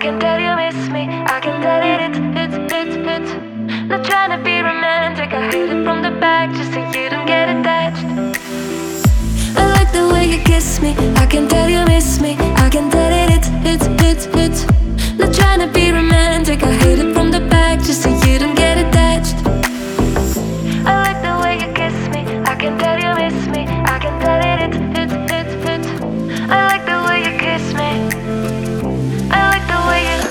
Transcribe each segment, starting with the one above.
can tell you miss me, I can tell it. Not trying to be romantic, I hit it from the back just so you don't get attached. I like the way you kiss me, I can tell you miss me, I can tell it. Not trying to be romantic, I hit it from the back just so you don't get attached. I like the way you kiss me, I can tell you miss me, I can tell it. I like the way you kiss me, I like the way you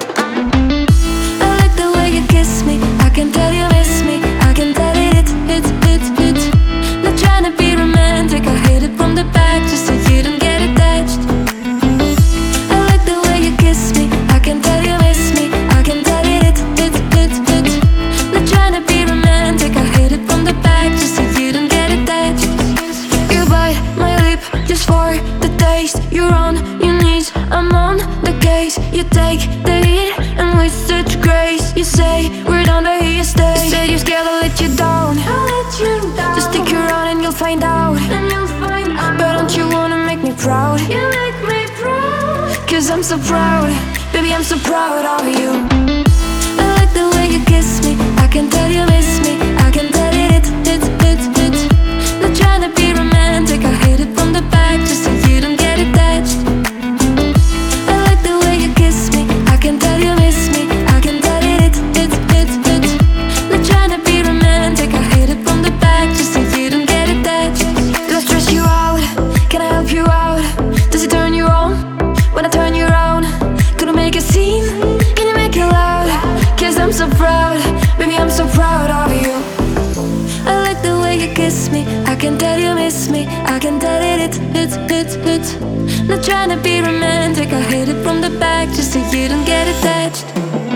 I like the way you kiss me, I can tell you miss me, I can tell it. Not trying to be romantic, I hit it from the back just so you don't get attached. I like the way you kiss me, I can tell you miss me, I can tell it. Not trying to be romantic, I hit it from the back just so you don't get attached. You bite my lip just for the taste. You're on your knees, I'm on the case. You take the heat and with such grace. You say we're done, but here you stay. You said you're scared I'll let you down. Just stick around and you'll find out. But don't you wanna make me proud? You make me proud. Cause I'm so proud, baby, I'm so proud of you. I like the way you kiss me, I can tell you miss me, I can tell it. Not trying to be romantic, I hit it from the back just so you don't get attached. I like the way you kiss me, I can tell you miss me, I can tell it. Not trying to be romantic, I hit it from the back just so you don't get attached. Do I stress you out? Can I help you out? Does it turn you on when I turn you around? Gonna make a scene? Can you make it loud? Cause I'm so proud, baby, I'm so proud of you. I like the way you kiss me, I can tell you miss me, I can tell it. Not trying to be romantic, I hit it from the back just so you don't get attached.